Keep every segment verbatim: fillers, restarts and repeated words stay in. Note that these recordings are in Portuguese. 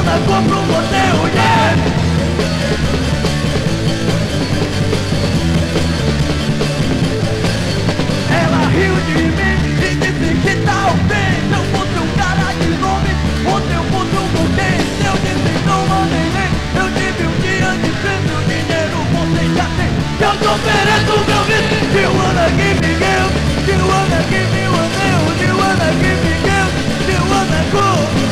Joana, compra um motel, yeah! Ela riu de mim e disse que talvez eu fosse um cara de nome, ou se eu fosse um burguês. Eu disse não mandei nem, eu tive um dia difícil, dinheiro você já tem, que eu te ofereço meu vício. Joana, give me girl, Joana, give me one nail, Joana, give me girl, Joana, go.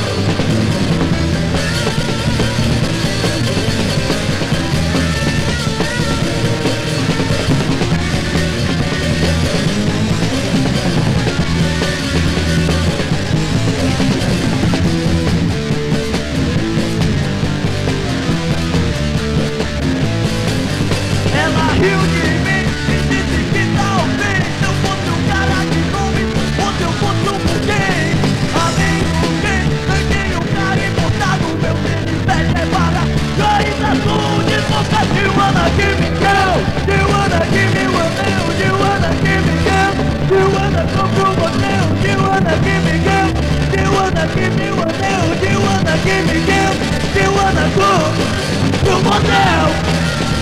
Riu de mim e disse que talvez eu fosse um cara de nome, ou se eu fosse um burguês. Além do burguês, ganhei um cara importado, meu tênis velho é para ainda sou de boca. Joana, give me girl, Joana, give me one nail, Joana, give me girl, Joana, compra um motel, Joana, give me girl, Joana, give me one nail, Joana, give me girl, Joana, go pro motel.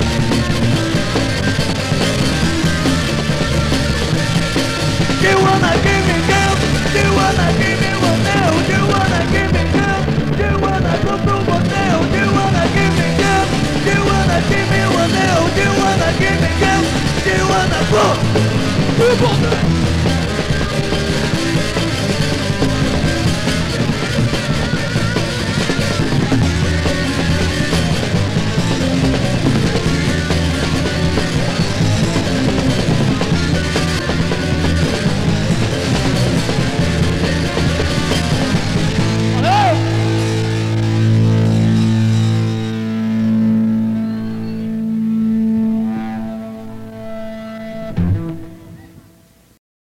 Joana, give me girl, Joana, give me one nail, Joana, give me girl, Joana, go pro motel, Joana, give me girl, Joana, give me one nail, Joana, give me girl, Joana, go pro motel.